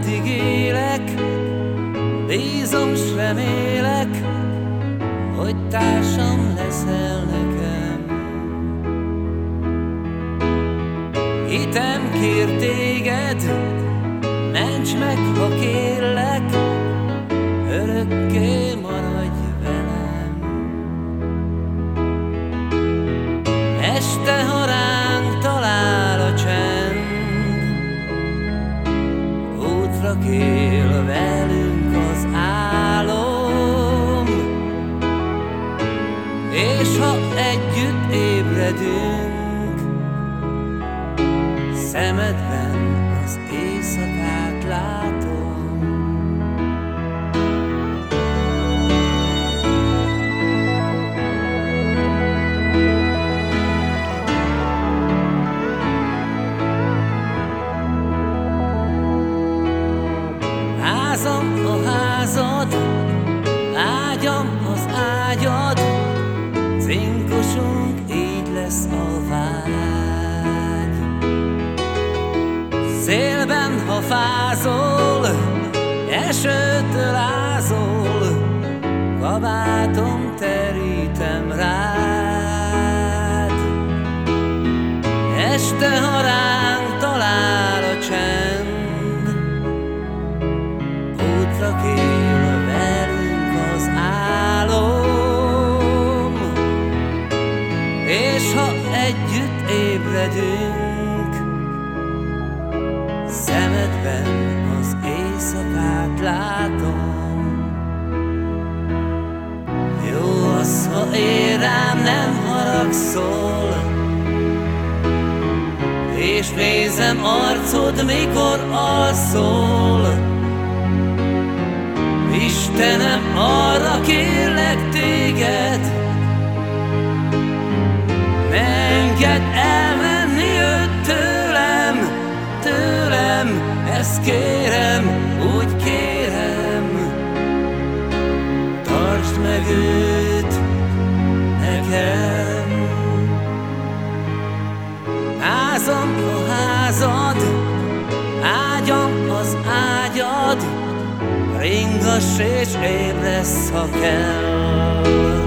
meddig élek, bízom s remélek, hogy társam leszel nekem. Hitem kér téged, ments meg, ha kérlek, örökké maradj velem. Este, ha ránk talál a csend, útra kél velünk az álom, és ha együtt ébredünk, szemedben az éjszakát látom. Házam a házad, ágyam az ágyad, cinkosunk, így lesz a vágy. Szélben, ha fázol, esőtől ázol, kabátom terítem rád. Este, ha ránk talál a csend, útra kél velünk az álom, és ha együtt ébredünk, szemedben az éjszakát látom. Jó az, ha én rám nem haragszol, és nézem arcod, mikor alszol. Istenem, arra kérlek téged, ne engedd elmenni őt tőlem, tőlem, ezt kérem, úgy kérem. Tartsd meg őt nekem. Házam a házad, ágyam az ágyad, ringass és ébresz, ha kell.